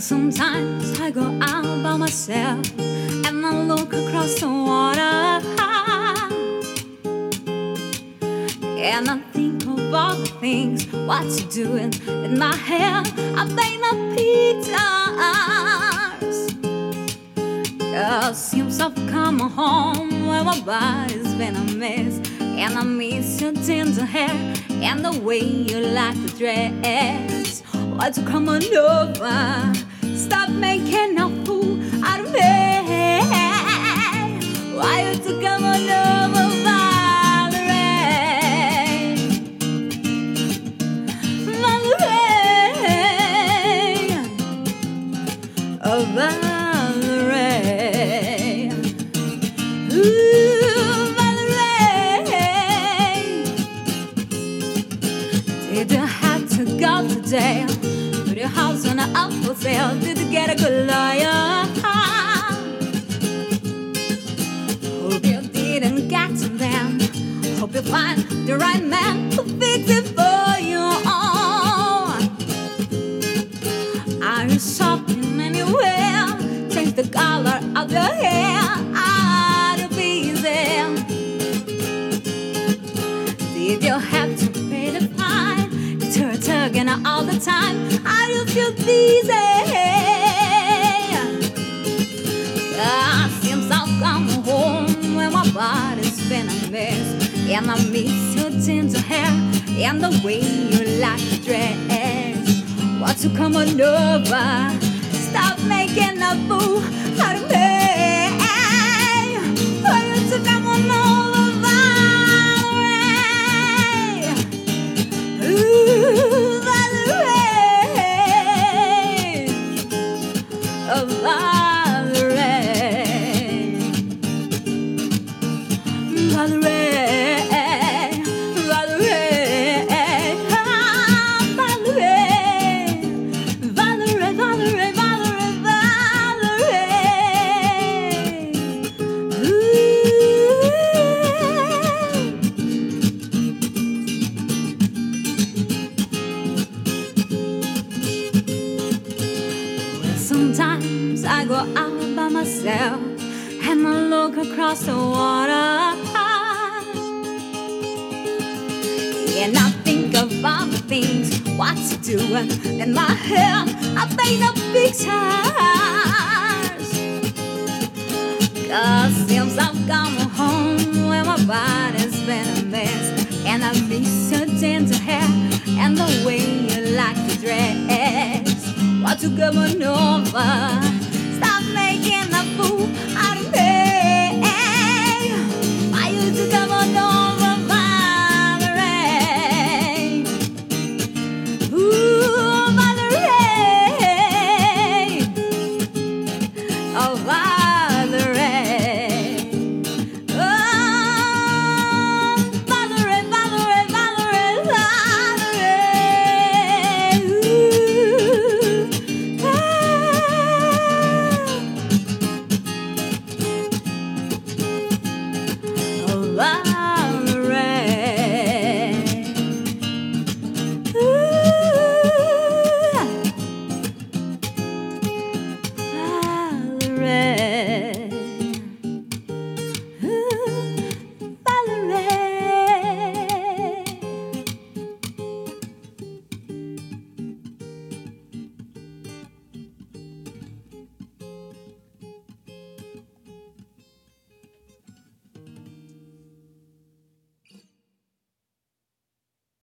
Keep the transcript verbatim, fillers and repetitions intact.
Sometimes I go out by myself and I look across the water, and I think of all the things what you're doing in my head. I paint up pictures, cause seems I've come home where my body's been a mess, and I miss your tender hair and the way you like to dress. Why don't you come on over? Stop making a fool out of me. Why don't you come on over, Valerie? Valerie, oh Valerie, ooh Valerie. Did you have to go today? Put your house on an up for sale. Did you get a good lawyer? Hope you didn't get to them. Hope you find the right man to fix it for you. Are you shopping anywhere? Change the color of your hair. Are you busy? Did you have to pay the fine? You're tugging all the time. Are you feel dizzy? Ah, seems I've come home where my body's been a mess, and I miss your tender hair and the way you like to dress. Why don't you come on over? Stop making a fool out of me. Why don't you come on over, Valerie? Ooh, Valerie, oh Valerie, Valerie, Valerie, ah, Valerie, Valerie, Valerie, Valerie, Valerie, ooh. Sometimes I go out by myself and I look across the water, and I think of all the things what you doing in my head. I paint up pictures, cause seems I've come home where my body's been a mess, and I miss your tender hair and the way you like to dress. Why don't you come on over?